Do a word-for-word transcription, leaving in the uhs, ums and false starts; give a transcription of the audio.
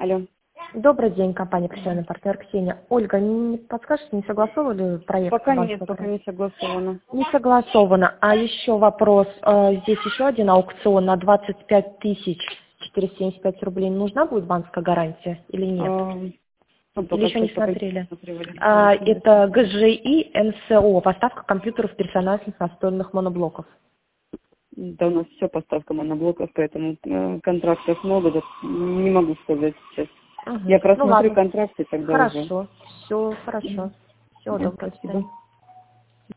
Алло. Добрый день, компания «Профессиональный партнер» Ксения. Ольга, не подскажете, не согласовали проект? Пока нет, пока не согласовано. Не согласовано. А еще вопрос. э, Здесь еще один аукцион на двадцать пять тысяч четыреста семьдесят пять рублей. Нужна будет банковская гарантия или нет? А, ну, Или пока еще не что, пока смотрели? смотрели. А, это ГЖИ НСО, поставка компьютеров персональных настольных моноблоков. Да, у нас все поставка моноблоков, поэтому э, контрактов много, да, не могу сказать сейчас. Угу. Я Ну просмотрю ладно. контракты тогда уже. Хорошо. Все хорошо. Всего Да, доброго. До спасибо. свидания.